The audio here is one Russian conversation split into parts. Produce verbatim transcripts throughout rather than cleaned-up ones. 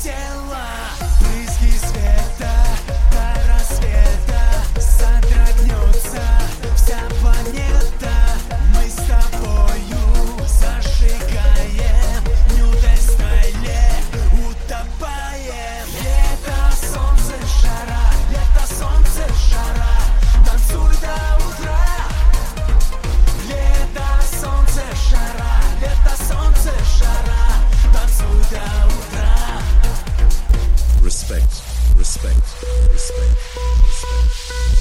летела. Брызги света до рассвета, содрогнется вся планета. Мы с тобою зажигаем, нюдой стайле утопаем. Лето, солнце, жара, лето, солнце, жара, танцуй до утра. Лето, солнце, жара, лето, солнце, жара, танцуй до утра. Respect, respect, respect, respect.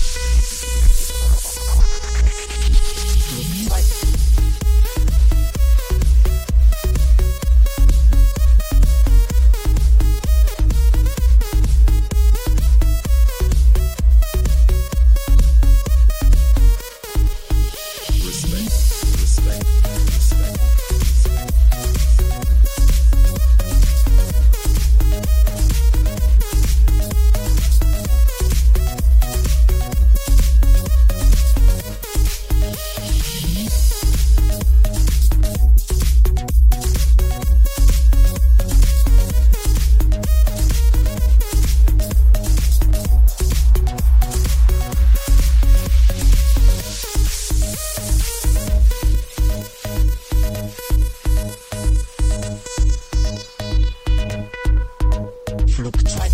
Flugzeit.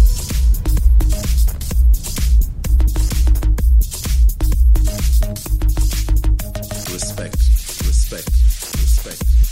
Respect, respect, respect.